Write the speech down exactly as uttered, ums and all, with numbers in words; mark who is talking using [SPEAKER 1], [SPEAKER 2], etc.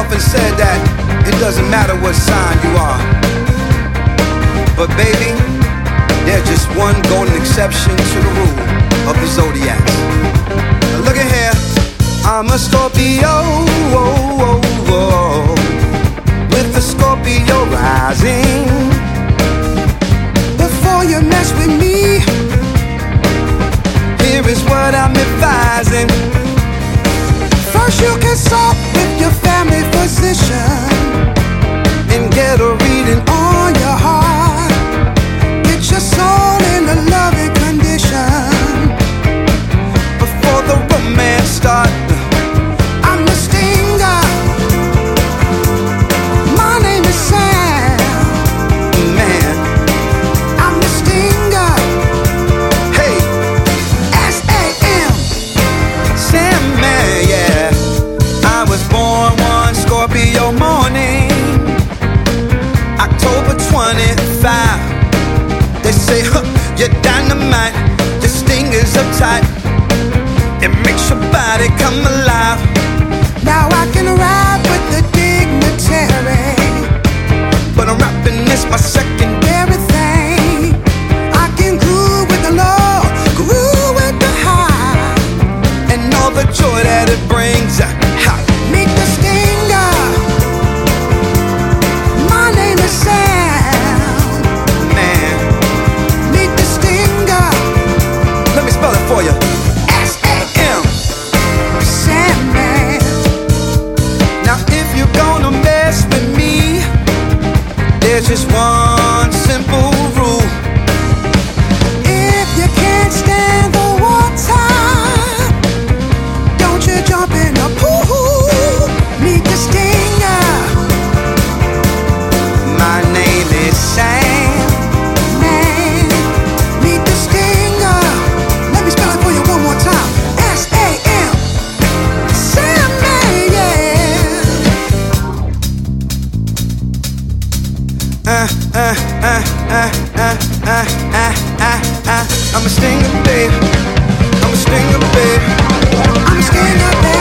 [SPEAKER 1] often said that it doesn't matter what sign you are, but baby, there's just one golden exception to the rule of the zodiac. Now look at here, I'm a Scorpio, oh, oh, oh, with the Scorpio rising. Before you mess with me, here is what I'm advising. First you consult with your family physician and get a reading on your heart. Get your soul in a loving condition before the romance starts. I'm the stinger. My name is Sam. Man, I'm the stinger. Hey, S A M, Sam man, yeah. I was born one Scorpio morning, October twenty-fifth. They say, huh, you're dynamite, your stinger's uptight, it makes your body come alive. Now I can ride with the dignitary, but I'm rapping this my secondary thing. I can groove with the low, groove with the high, and all the joy that it brings. Ha. Meet the stinger. My name is Sam. Man, meet the stinger. Let me spell it for you. S A M, Sandman. Now if you're gonna mess with me, there's just one simple rule. If you can't stand the water, don't you jump in the pool. Meet the stinger. My name is Sam. Man, meet the stinger. Let me spell it for you one more time. S A M, Sam man, yeah. Uh, uh, uh, uh, uh, uh, uh, uh, uh. I'm a stinger, babe. I'm a stinger, babe. I'm a stinger, babe.